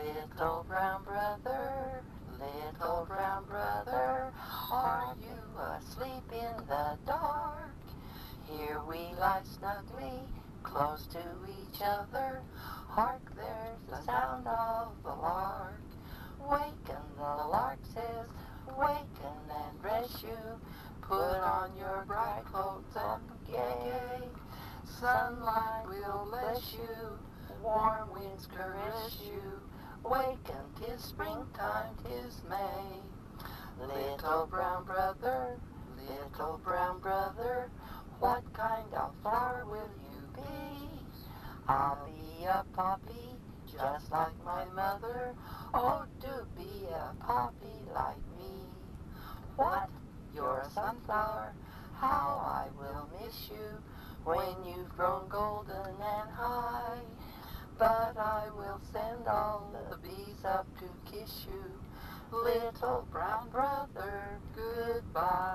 Little brown brother, little brown brother, are you asleep in the dark? Here we lie snugly, close to each other. Hark, there's the sound of the lark. Waken, the lark says, waken and dress you. Put on your bright clothes and be gay. Sunlight will bless you, warm winds caress you. Waken, 'tis springtime, 'tis May. Little brown brother, what kind of flower will you be? I'll be a poppy, just like my mother. Oh, do be a poppy like me. What? You're a sunflower? How I will miss you when you've grown golden and high. But I will send all the bees up to kiss you. Little brown brother, goodbye.